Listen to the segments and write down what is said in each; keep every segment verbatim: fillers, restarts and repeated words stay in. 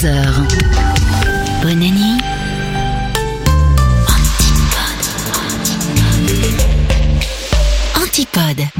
onze heures. Bonne nuit. Antipode. Antipode.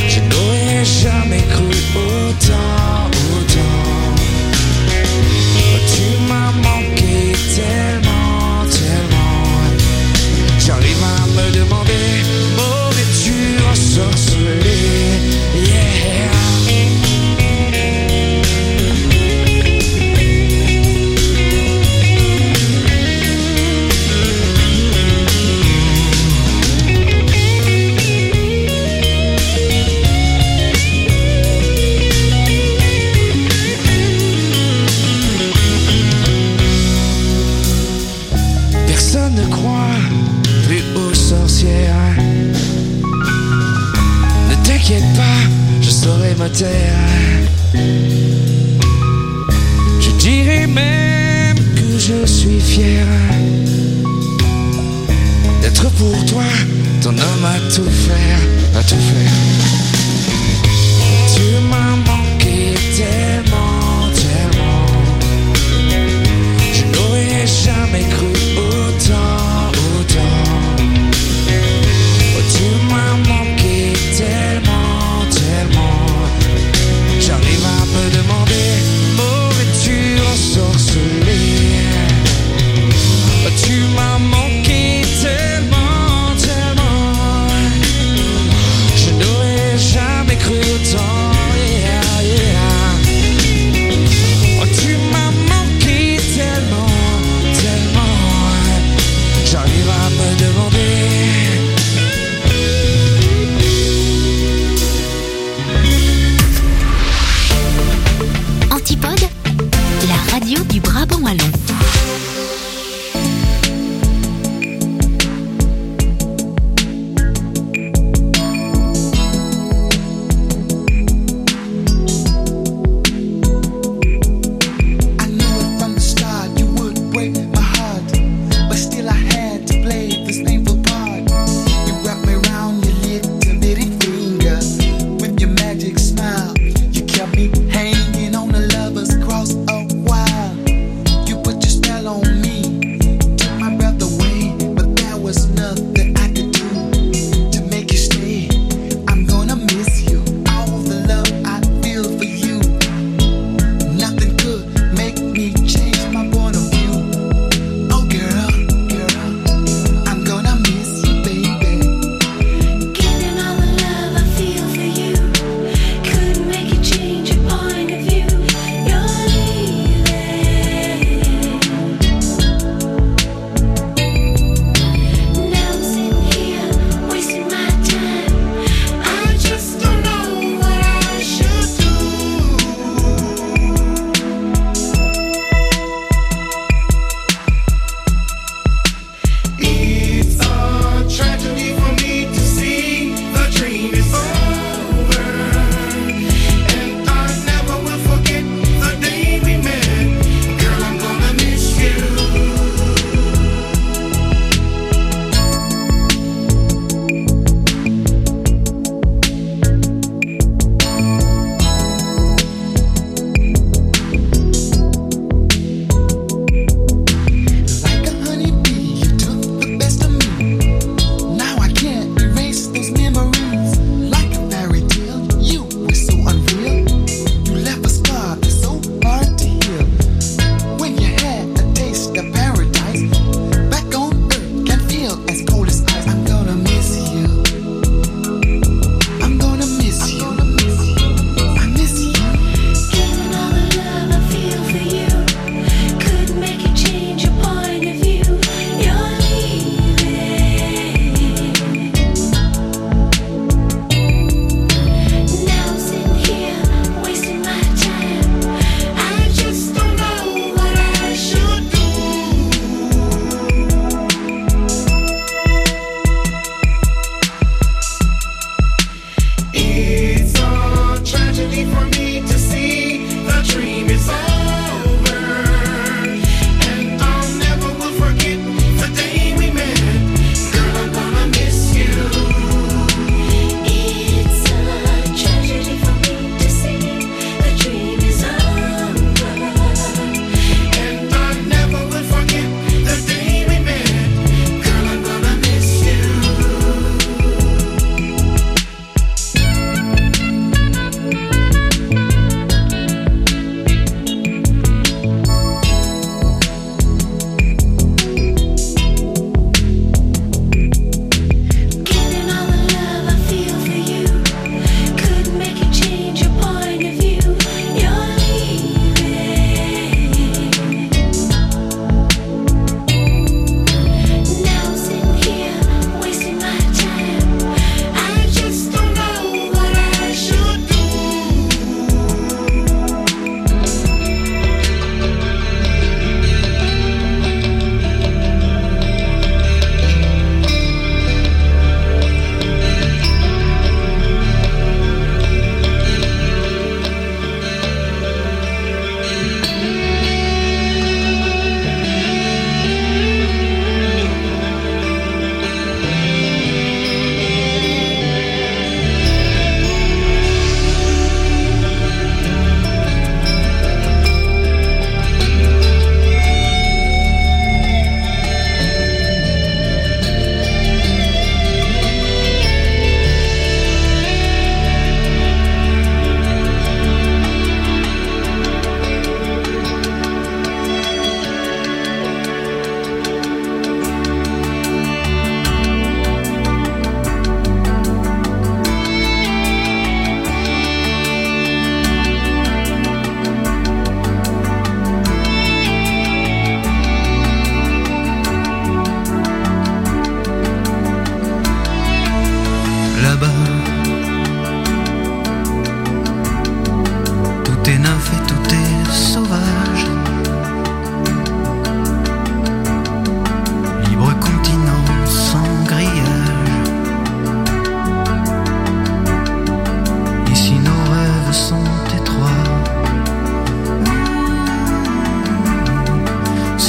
Jamais cru autant, autant. je suis fier d'être pour toi ton homme à tout faire, à tout faire. Tu m'as manqué tellement, tellement. Je n'aurais jamais cru autant, autant. Oh, tu m'as manqué tellement, tellement. J'arrive à me demander, m'aurais-tu ensorcelé? Oh, tu m'as manqué tellement, tellement. Je n'aurais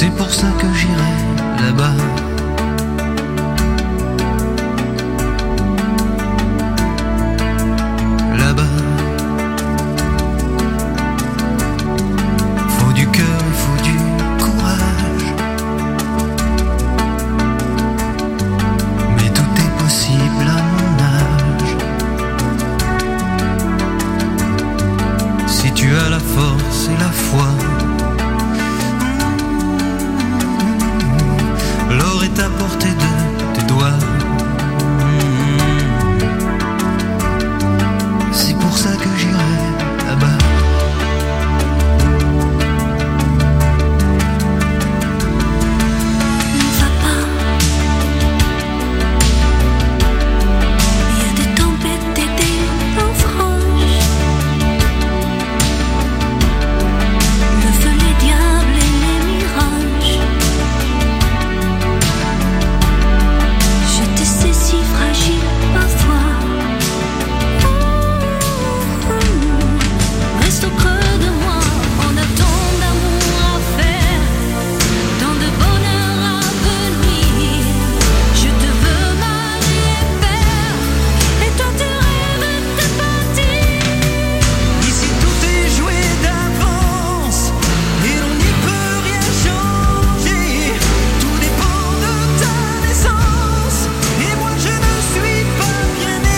C'est pour ça que j'irai là-bas. Là-bas. Faut du cœur, il faut du courage. Mais tout est possible à mon âge. Si tu as la force et la foi, l'or est à portée de tes doigts. C'est pour ça que j'irai là-bas. Ne va pas. Il y a des tempêtes et des naufrages. Le feu, les diables et les mirages. Je te sais si fragile parfois. Reste au creux de moi, on a tant d'amour à faire, tant de bonheur à venir. Je te veux mari et père, et toi tu rêves de partir. Ici tout est joué d'avance, et on n'y peut rien changer. Tout dépend de ta naissance, et moi je ne suis pas bien né.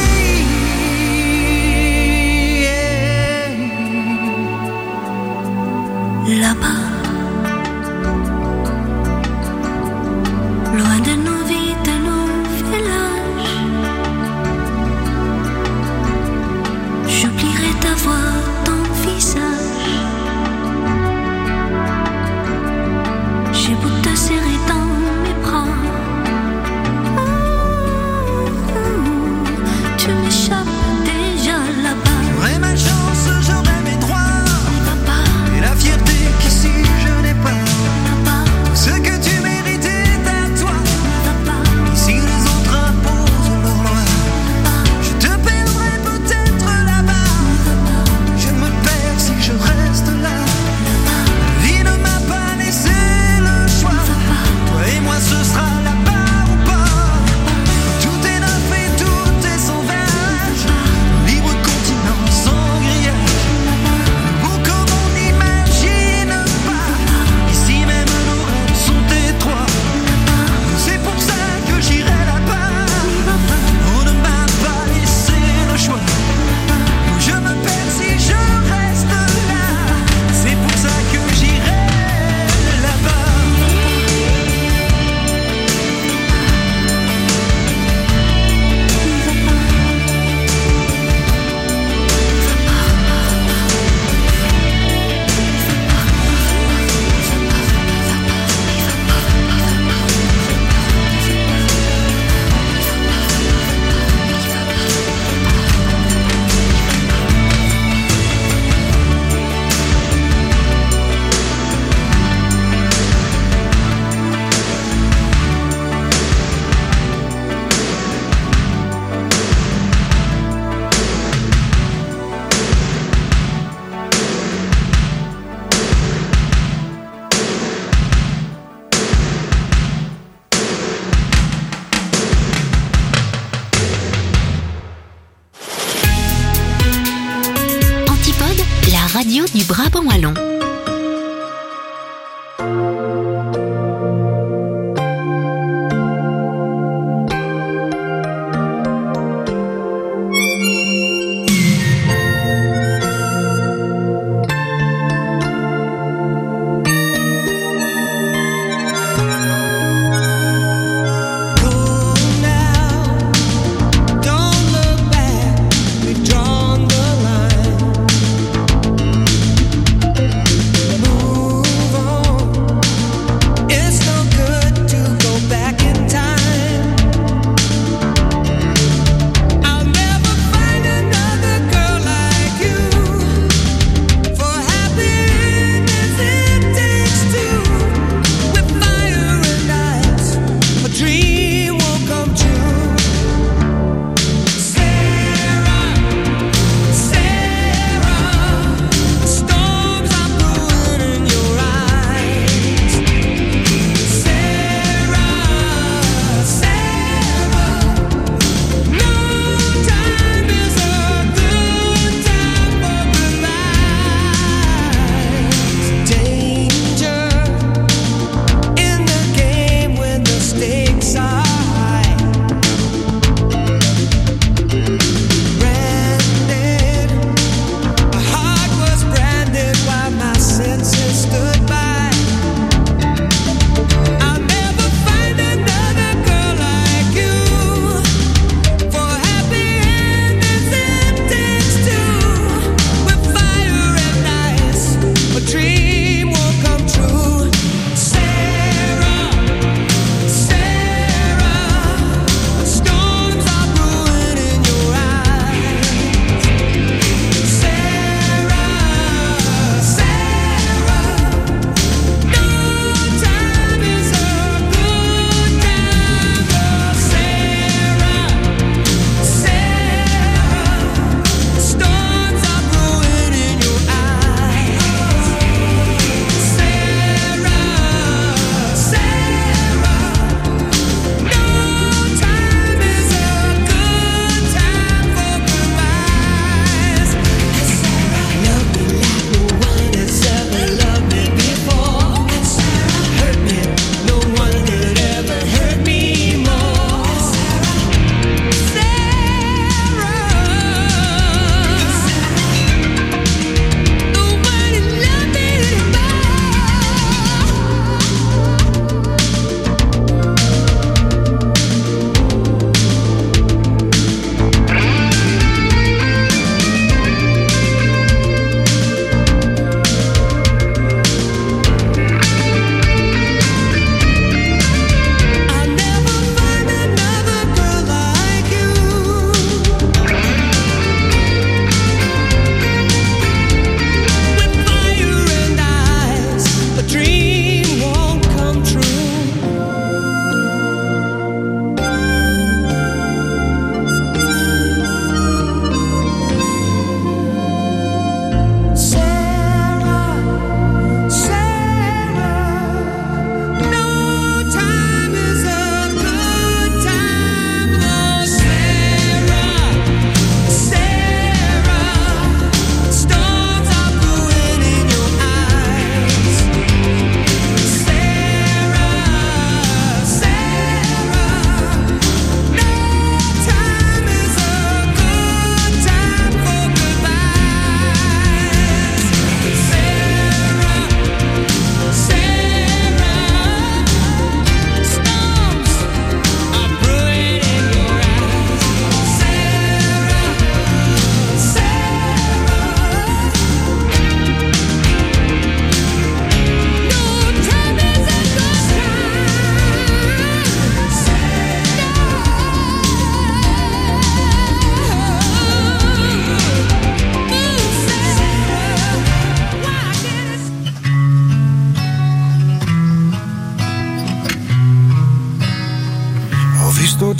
Là-bas, loin de nos vies, de nos villages, j'oublierai ta voix, ton visage. J'ai beau te serrer dans mes bras, tu m'échappes déjà là-bas. J'aurais ma chance, j'aurais mes droits, Ne va pas. et la fierté qui s'y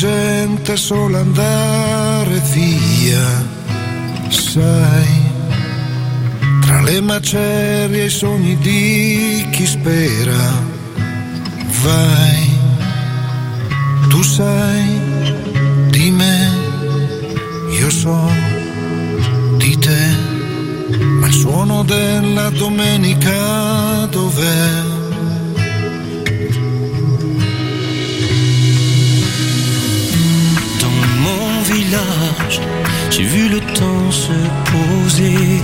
gente solo andare via, sai, tra le macerie e i sogni di chi spera, vai, tu sai di me, io so di te, ma il suono della domenica dov'è? J'ai vu le temps se poser,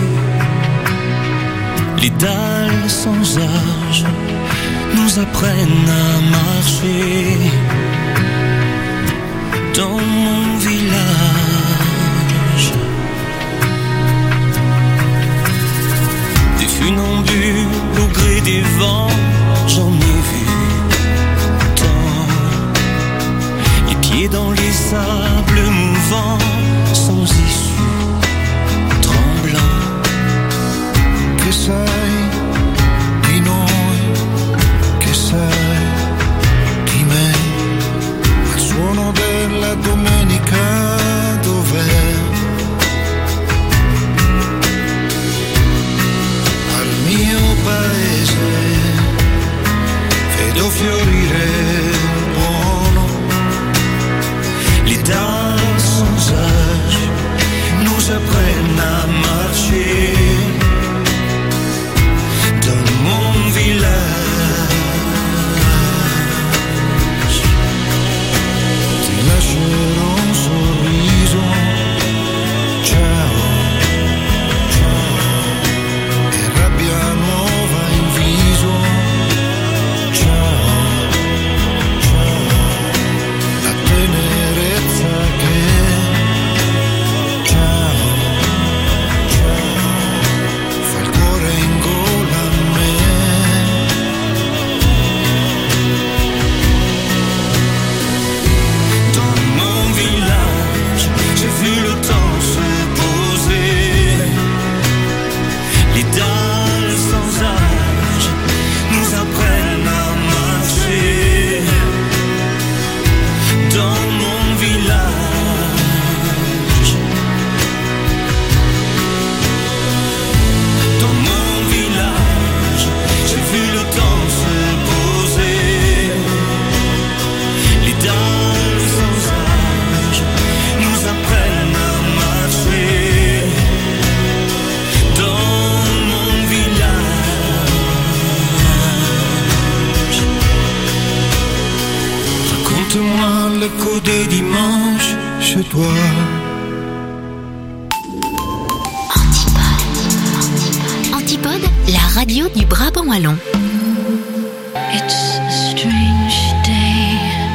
les dalles sans âge nous apprennent à marcher. Dans mon village, des funambules au gré des vents, j'en ai vu tant, les pieds dans les sables mouvants, sans issue, tremblant. Che sai di noi, che sai di me, ma il suono della domenica dov'è? Al mio paese vedo fiorire il buono, l'Italia sans âge nous apprennent à marcher. Dans mon village ti lascerò un sorriso, ciao, ciao, e rabbia nuova in viso, ciao, ciao, la tenerezza che l'écho des dimanches chez toi. Antipode. Antipode, la radio du Brabant wallon. It's a strange day.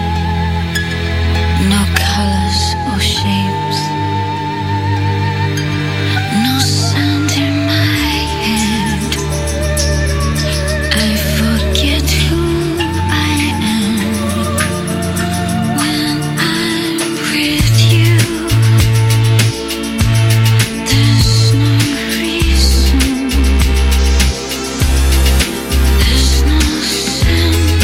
No colors or shapes. No sound in my head. I forget who I am when I'm with you. There's no reason. There's no sense.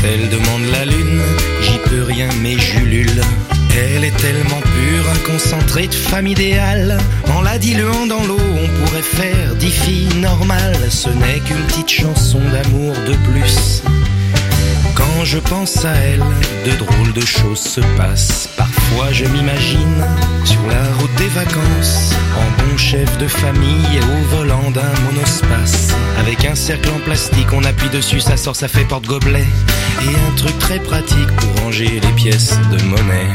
Elle demande la lune, j'y peux rien mais j'ulule. Elle est tellement pure, un concentré de femme idéale. En la diluant dans l'eau, on pourrait faire dix filles normales. Ce n'est qu'une petite chanson d'amour de plus. Quand je pense à elle, de drôles de choses se passent. Parfois je m'imagine sur la route des vacances, en bon chef de famille au volant d'un monospace. Avec un cercle en plastique, on appuie dessus, ça sort, ça fait porte-gobelet. Et un truc très pratique pour ranger les pièces de monnaie.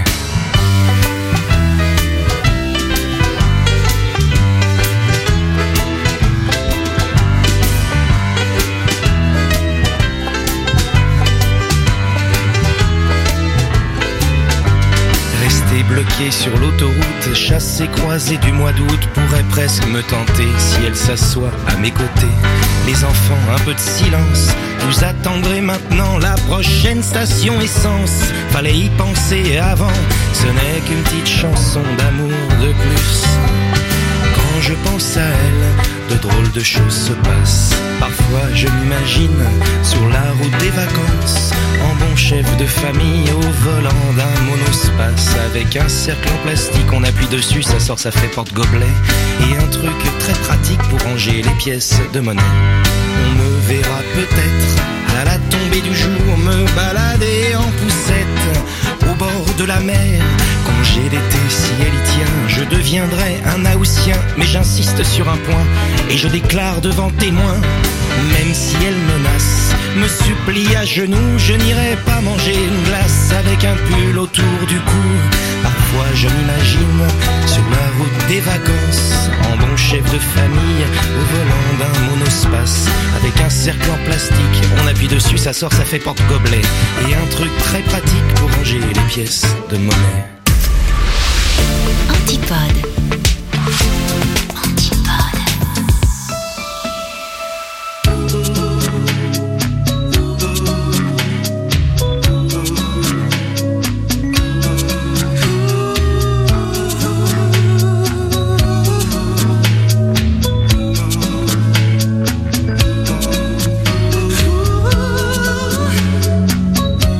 Bloqué sur l'autoroute, chassé croisé du mois d'août pourrait presque me tenter si elle s'assoit à mes côtés. Les enfants, un peu de silence, vous attendrez maintenant la prochaine station essence. Fallait y penser avant, ce n'est qu'une petite chanson d'amour de plus. Quand je pense à elle, de drôles de choses se passent. Parfois je m'imagine sur la route des vacances, en bon chef de famille au volant d'un monospace. Avec un cercle en plastique, on appuie dessus, ça sort, ça fait porte-gobelet. Et un truc très pratique pour ranger les pièces de monnaie. On me verra peut-être à la tombée du jour me balader en poussette au bord de la mer. Congé d'été, si elle y tient, je deviendrai un Haussien. Mais j'insiste sur un point et je déclare devant témoins, même si elle menace, me supplie à genoux, je n'irai pas manger une glace avec un pull autour du cou. Parfois je m'imagine sur la route des vacances, en bon chef de famille au volant d'un monospace. Avec un cercle en plastique, on appuie dessus, ça sort, ça fait porte-gobelet. Et un truc très pratique pour ranger les pièces de monnaie. Antipode.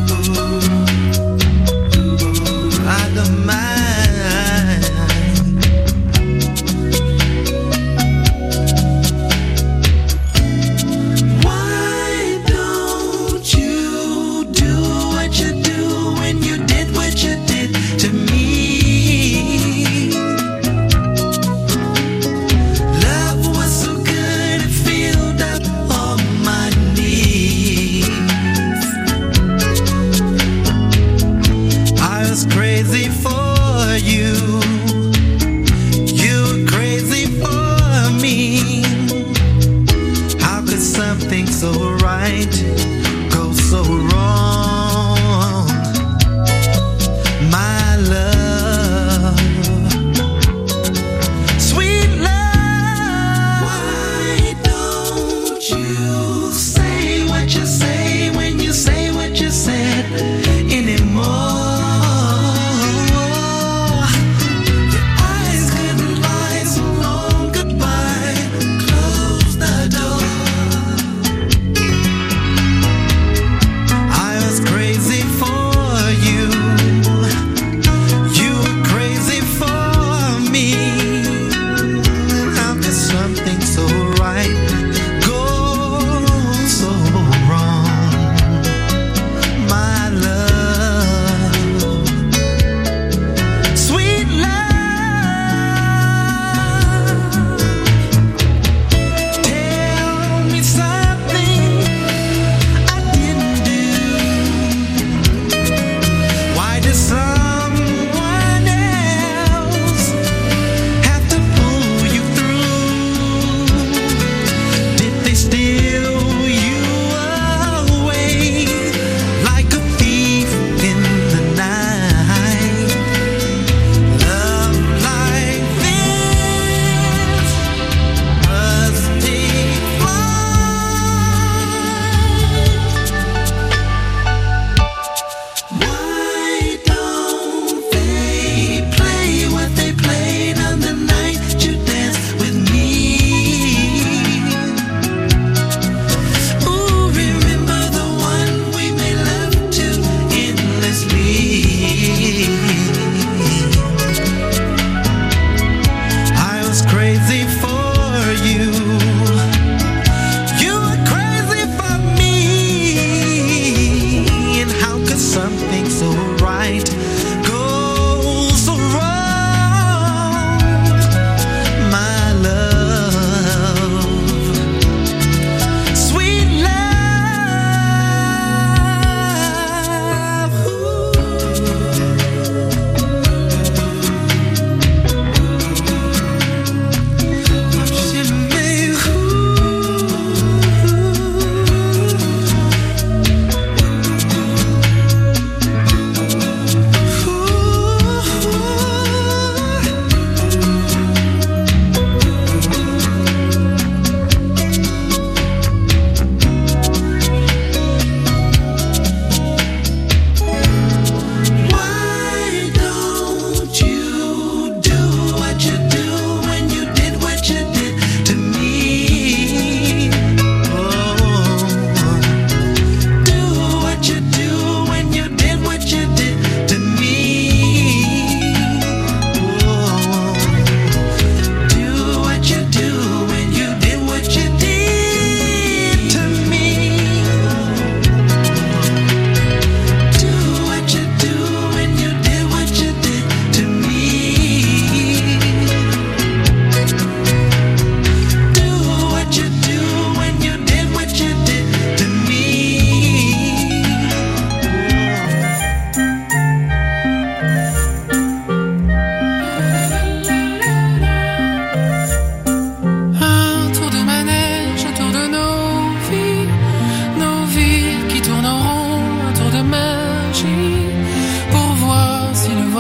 I don't mind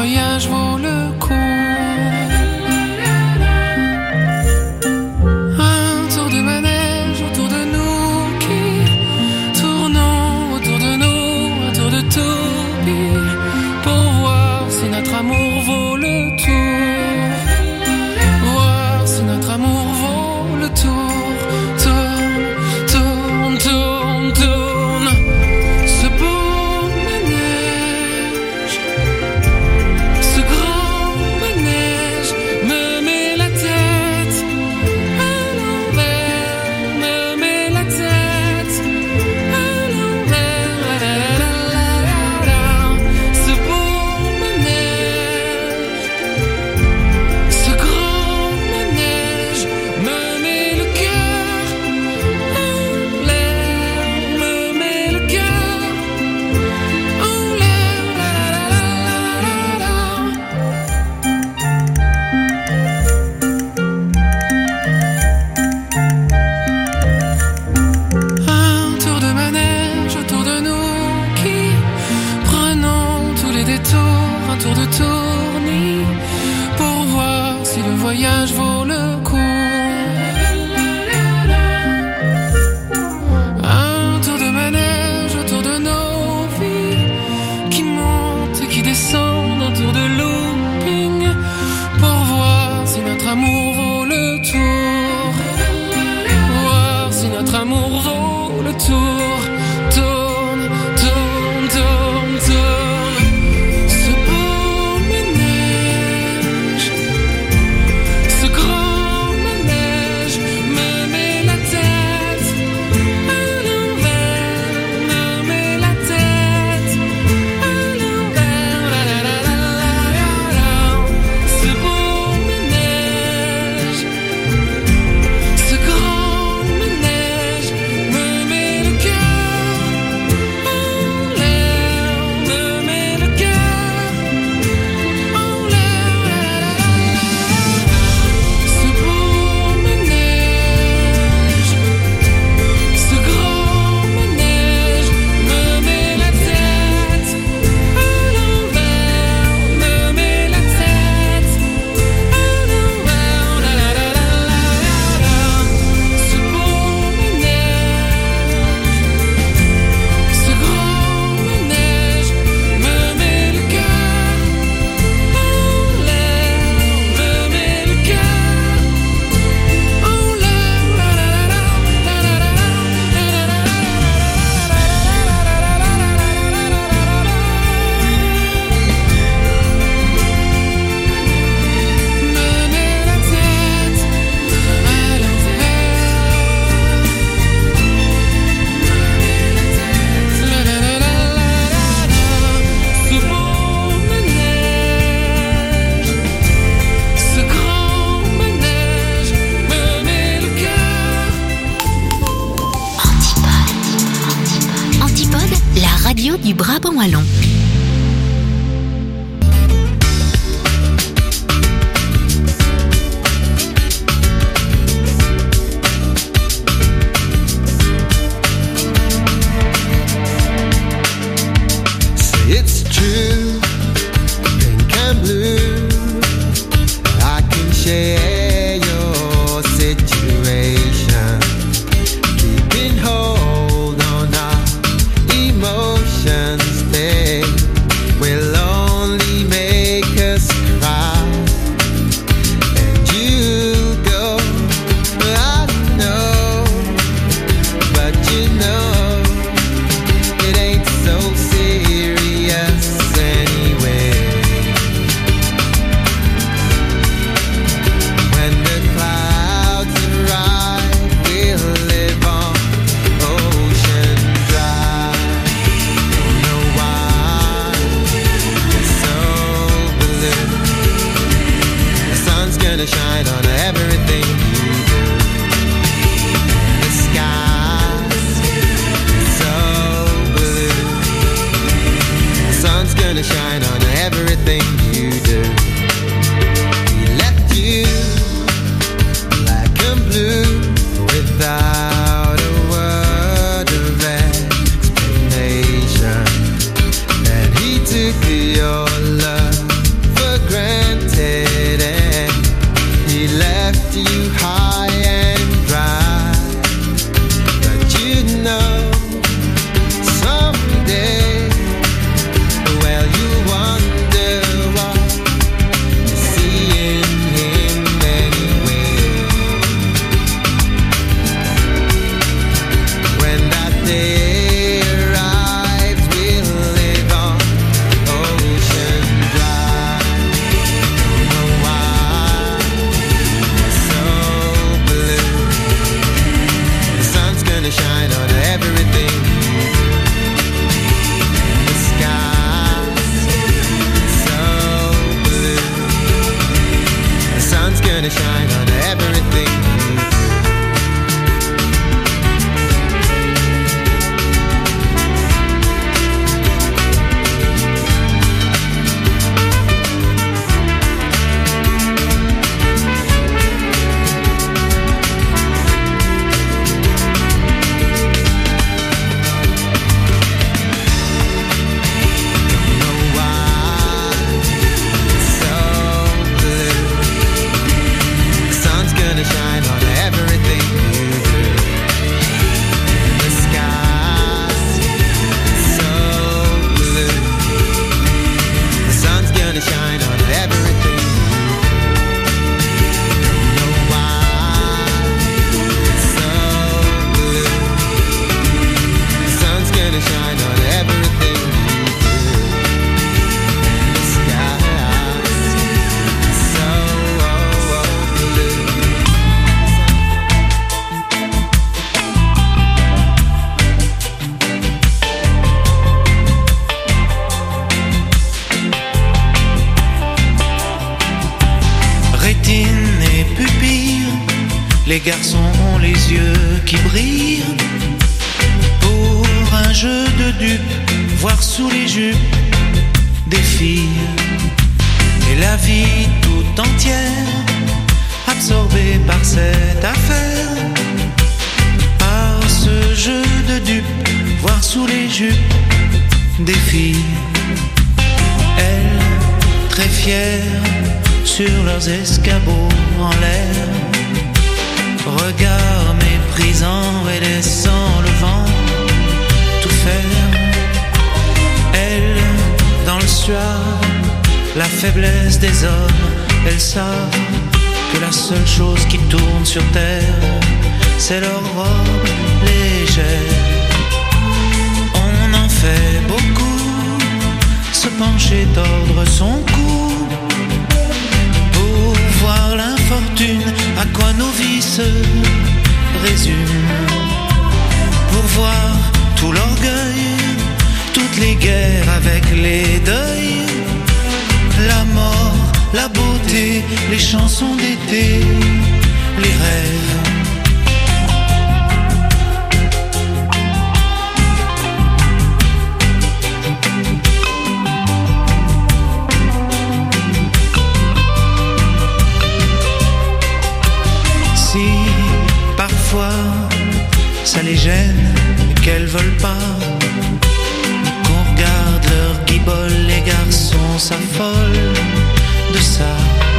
voyage vaut le coup. Un tour de manège autour de nous qui tournons autour de nous, un tour de toupie pour voir si notre amour vaut le tour. Voir si notre amour vaut le tour. Tourne, tourne, tourne, tourne. Ce beau manège, ce grand manège me met la tête à l'envers, me met la tête à l'envers. La, la, la, la, la, la. Ce beau manège, ce grand manège me met le cœur en l'air, me met le cœur en l'air. La, la, la, la, la, la. Un tour de manège autour de nous qui prenons tous les détours, un tour de tournis pour voir si le voyage vaut le coup. Un tour de manège autour de nos vies qui monte et qui descend, un tour de looping pour voir si notre amour vaut le tour. Voir si notre amour vaut le tour. Tourne, tourne, tourne, tourne. Ce beau manège, ce grand manège me met la tête à l'envers, me met la tête à l'envers. La, la, la, la, la, la. Ce beau manège, ce grand manège me met le cœur en l'air, me met le cœur en l'air. Ce beau manège, ce grand manège me met la tête à l'envers, me met la tête à l'envers. La, la, la, la, la, la. Ce beau manège, ce grand manège me met le cœur en l'air, me met le cœur en l'air. La, la, la, la, la, la, la, me met la tête à l'envers. La, la, la, la, la, la. Ce beau manège, ce grand manège me met le cœur. Antipode. Antipode, la radio du Brabant wallon. It's true, pink and blue. I can share your situation. Keeping hold on our emotions, they will only make us cry. And you go, I know, but you know it ain't so serious anyway. When the clouds arrive, we'll live on ocean drive. Don't know why it's so blue. The sun's gonna shine on everything you do. The sky's so blue. The sun's gonna shine on everything you do. He left you black and blue without a word of explanation. And he took your love Les garçons ont les yeux qui brillent pour un jeu de dupes, voir sous les jupes des filles. Et la vie tout entière absorbée par cette affaire, par ce jeu de dupes, voir sous les jupes des filles. Elles, très fières, sur leurs escabeaux en l'air, regard méprisant et laissant le vent tout faire. Elles, dans le soir, la faiblesse des hommes, elles savent que la seule chose qui tourne sur terre, c'est leur robe légère. On en fait beaucoup, se pencher, tordre son cou, pour voir l'infortune, à quoi nos vies se résument, pour voir tout l'orgueil, toutes les guerres avec les deuils, la mort, la beauté, les chansons d'été, les rêves. Si parfois ça les gêne et qu'elles veulent pas qu'on regarde leur guibole, les garçons s'affolent de ça.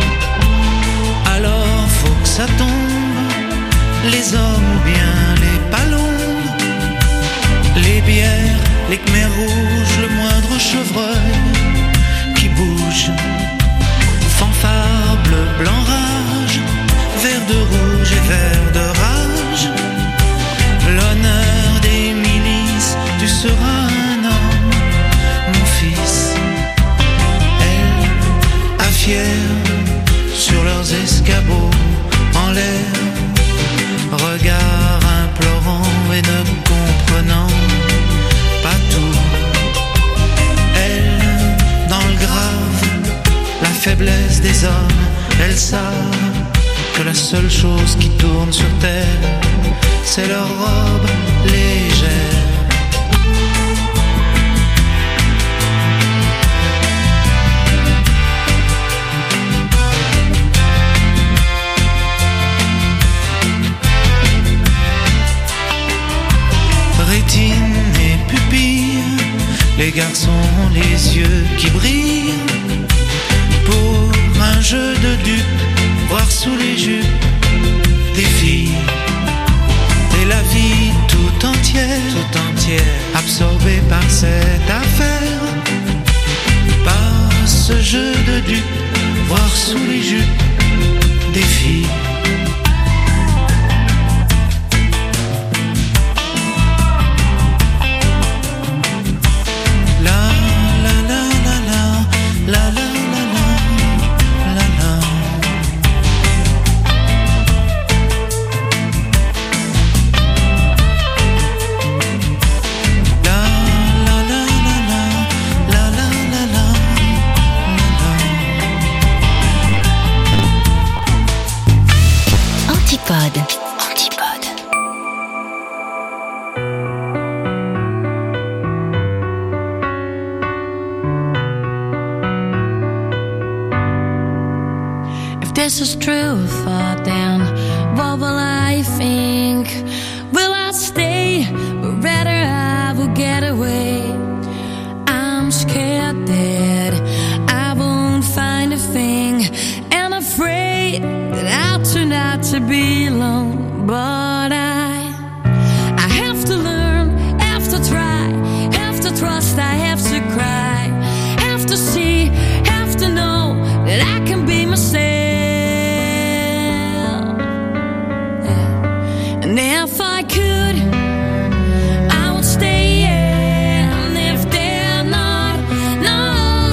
Alors faut que ça tombe, les hommes ou bien les palombes, les bières, les khmers rouges, le moindre chevreuil qui bouge, fanfare bleu, blanc, rage, vert de rouge et vert de rage, l'honneur des milices, tu seras un homme, mon fils. Elle, à fière, sur leurs escabeaux en l'air, regard implorant et ne comprenant pas tout. Elle, dans le grave, la faiblesse des hommes, elles savent que la seule chose qui tourne sur terre, c'est leur robe légère. Rétine et pupille, les garçons ont les yeux qui brillent pour un jeu de dupes, voir sous les jupes des filles. Et la vie tout entière, tout entière, absorbée par cette affaire, par ce jeu de dupes, voir sous les jupes des filles. La la la la la la la. Antipode. Antipode. If this is true thought, then what will I think? Will I stay or rather I will get away? I'm scared that I won't find a thing, and afraid that I'll turn out to be alone. But I, I have to learn, have to try, have to trust, I have to cry, have to see, have to know that I can be myself. Yeah. And if I could, I would stay. Yeah. And if they're not, not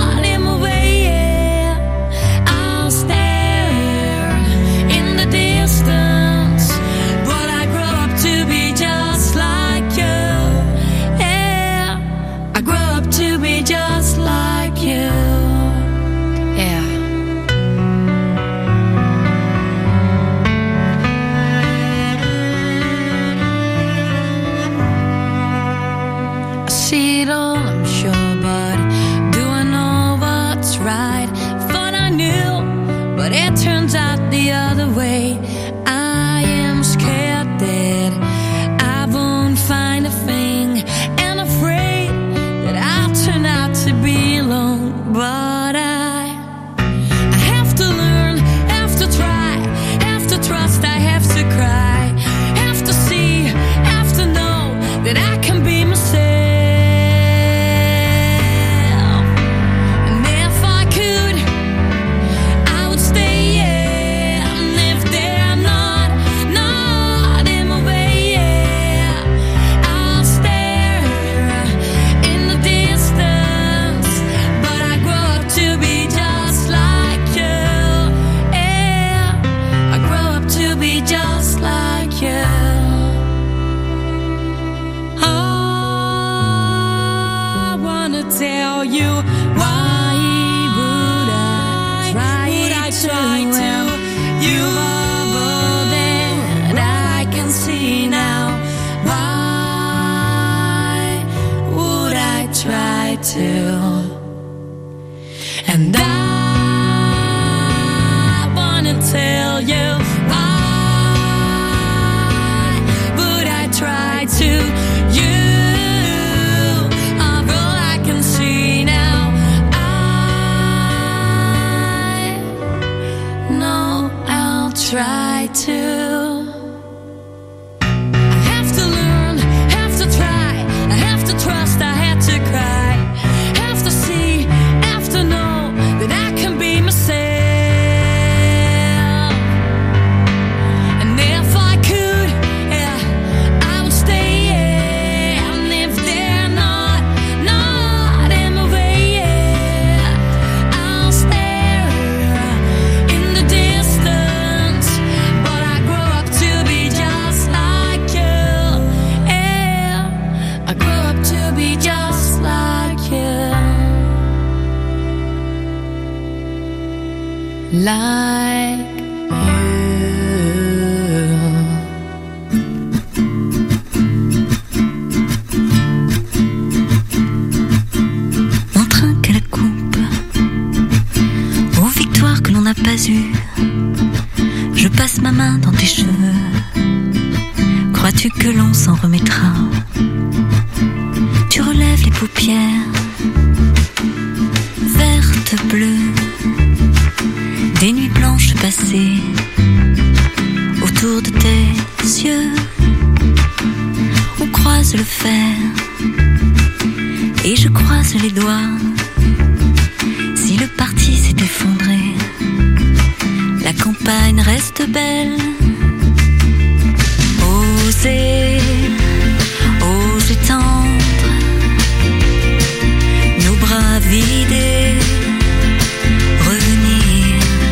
tell you why would I try, would I try to you more than I can see now. Why would I try to? And I wanna tell you why would I try to you. Try to. I have to learn, have to try, I have to trust, I had to cry, have to see, have to know that I can be myself. And if I could, yeah, I would stay, yeah, and if they're not, not in my way, yeah, I'll stare in the distance. Like on trinque à la coupe, aux victoires que l'on n'a pas eues. Je passe ma main dans tes cheveux. Crois-tu que l'on s'en remettra? Tu relèves les paupières, vertes, bleues, des nuits blanches passées autour de tes yeux. On croise le fer et je croise les doigts. Si le parti s'est effondré, la campagne reste belle. Oser, oser tendre nos bras vidés, revenir.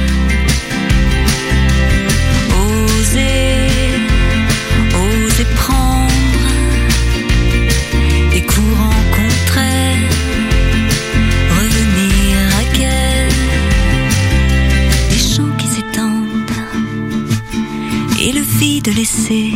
Oser, oser prendre des courants contraires, revenir à quel des champs qui s'étendent et le vide laissé,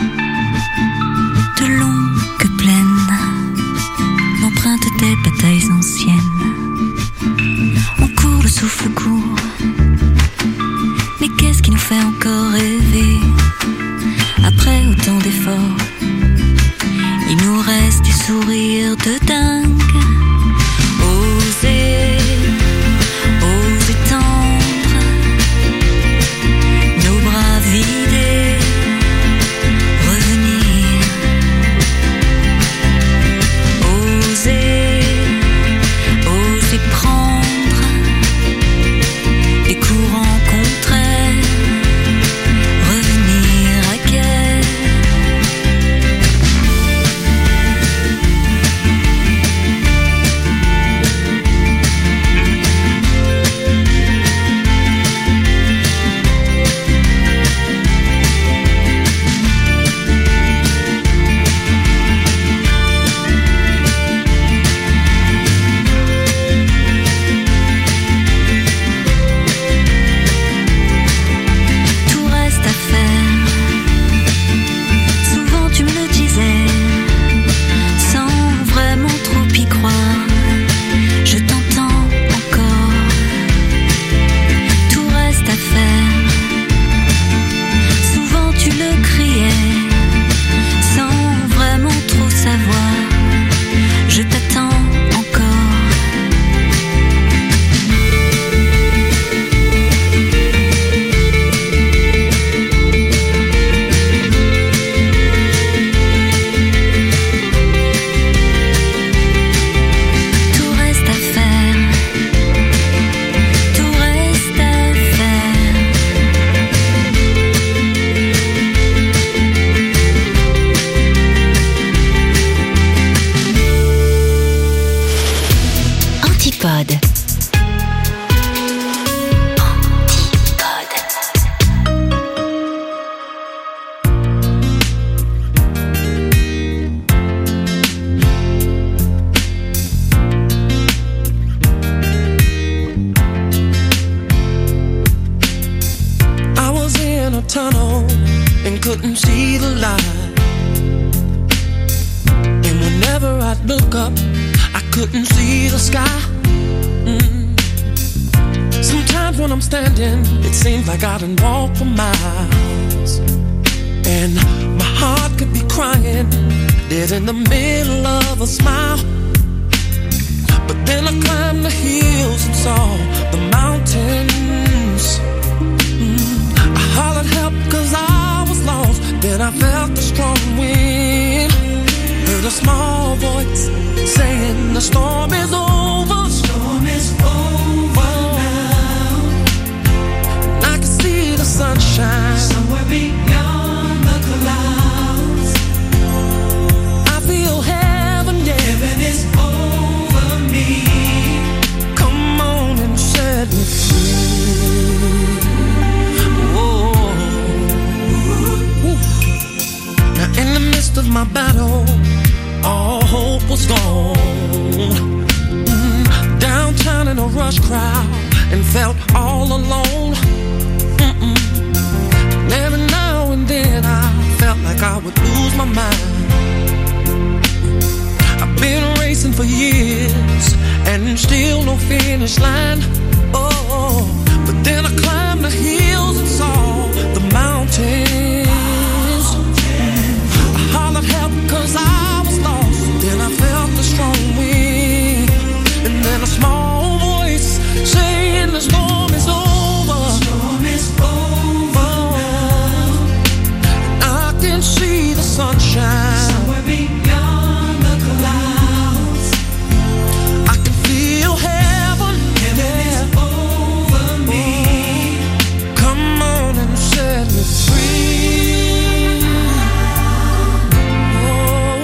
de longues plaines, l'empreinte des batailles anciennes. On court, le souffle court, mais qu'est-ce qui nous fait encore rêver? Après autant d'efforts, il nous reste des sourires de dingue. Oser, oser tendre nos bras vidés, revenir. Oser, oser prendre des courants contraires, revenir à quel couldn't see the light. And whenever I'd look up, I couldn't see the sky. Mm. Sometimes when I'm standing, it seems like I done walked for miles. And my heart could be crying, dead in the middle of a smile. But then I climbed the hills and saw the mountains. Mm. I hollered help cause I was lost. Then I felt the strong wind. Heard a small voice saying the storm is over. The storm is over now. And I can see the sunshine somewhere beyond the clouds. I feel heaven, yeah. Heaven is over me. Come on and set me free. Whoa. Now in the midst of my battle, all hope was gone. Mm, downtown in a rush crowd and felt all alone. Mm-mm. And every now and then I felt like I would lose my mind. I've been racing for years and still no finish line. Oh, but then I climbed the hills and saw the mountains. I hollered help cause I was lost. Then I felt the strong wind. And then a small voice saying the storm is over. The storm is over now. And I can see the sunshine somewhere beyond the clouds. I can feel heaven. Heaven yeah. is over me. Come on and set me free. Oh.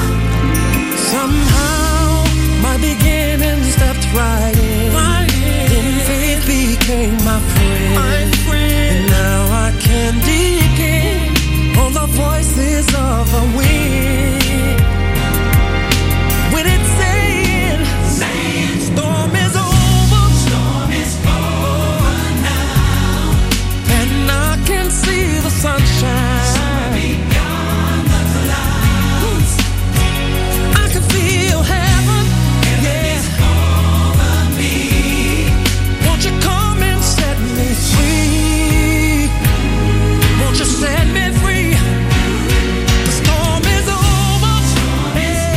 Somehow my beginning stepped right in. Right in. Then faith became my friend. My friend. And now I can depend on the voices of the wind. When it's saying, saying storm is over. Storm is over now. And I can see the sunshine somewhere beyond the clouds. I can feel heaven. Heaven yeah. is over me. Won't you come and set me free? Won't you set me free? The storm is over. Hey.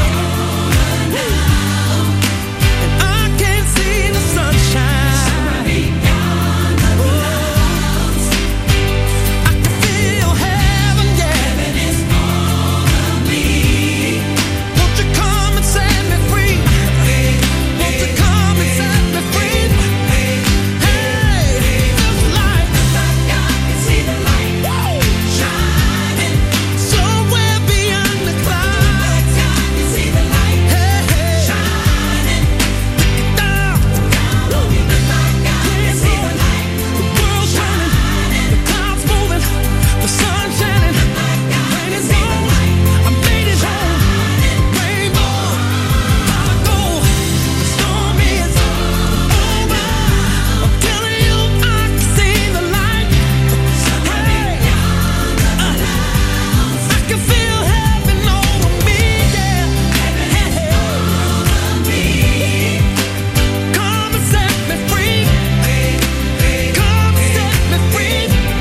And I can see the sunshine beyond the clouds. I can feel heaven, yeah. Heaven is over me. Won't you come and set me free? Won't you come and set me free? Hey, just like I can see the light shining somewhere beyond the clouds. I can see the light shining down, down on me. I can see the light. The world's shining, the clouds moving, the sun shining. Rain is on, I made it home. Rainbow, gotta go. The storm is over. I'm telling you, I can see the light. Hey, I can feel heaven over me, yeah. Come and set me free. Come and set me free.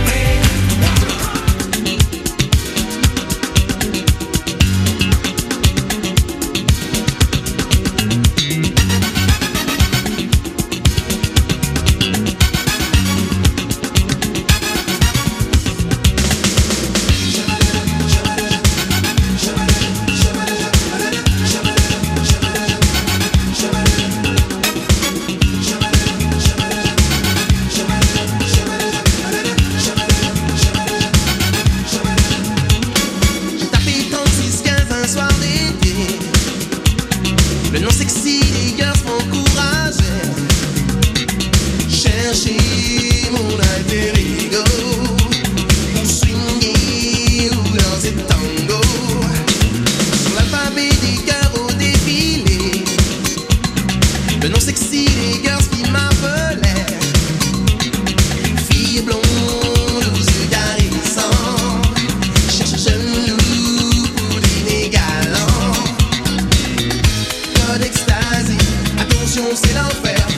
J'ai tapé trente-six quinze un soir d'été. Le nom sexy des gars m'encourageait. Chercher mon alter ego pour swinguer ou danser tango. Sur l'alphabet des cœurs au défilé. Le nom sexy des gars qui m'appelait. Fille blonde aux yeux caressants. c'est l'enfer.